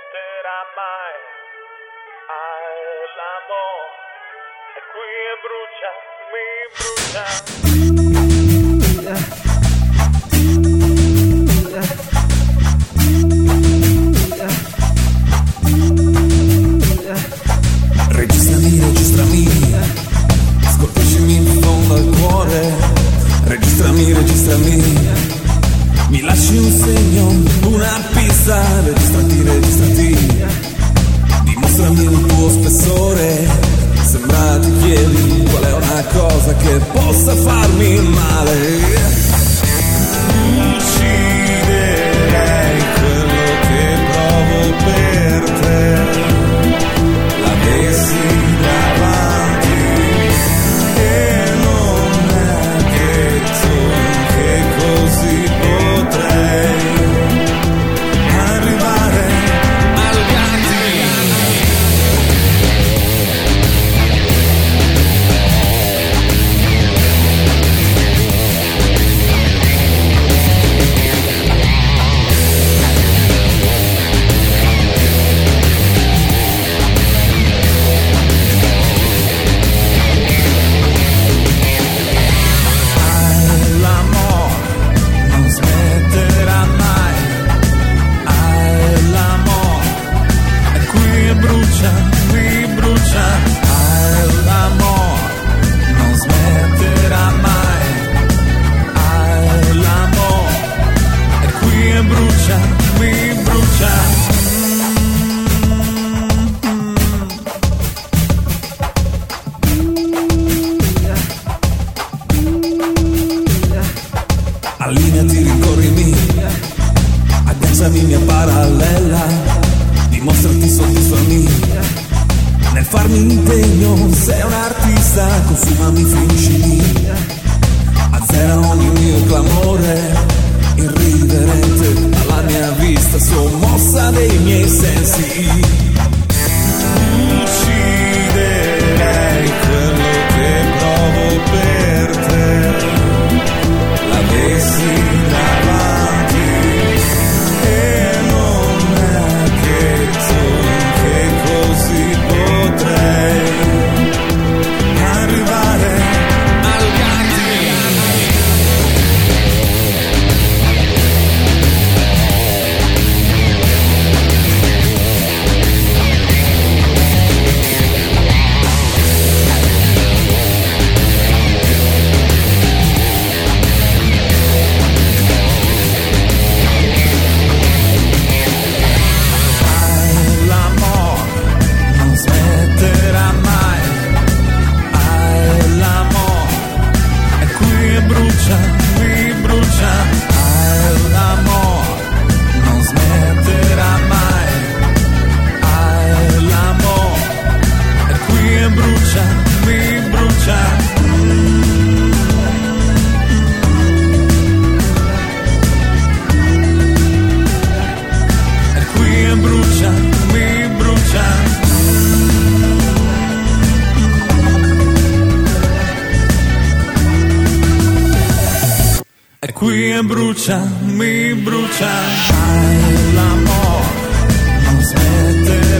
smetterà mai. L'amore è qui e brucia, mi brucia. Registrami, scolpiscimi in fondo al cuore. Registrami, mi lasci un segno, una pista. Registrati, dimostrami il tuo spessore. Sembra ti chiedi qual è una cosa che possa farmi male. Ucciderei quello che provo per te. L'avessi davanti e non è detto che così potrei arrivare al allineati, ricorrimi, agganciami mia parallela, dimostrati, soddisfami, nel farmi impegno, sei un artista, consumami, finiscimi, azzera ogni mio clamore, irriverente alla mia vista, sommossa dei miei sensi. Ucciderei quello che provo per te. L'avessi davanti e non è detto che così potrei arrivare al brucia, mi brucia, l'amore non smette.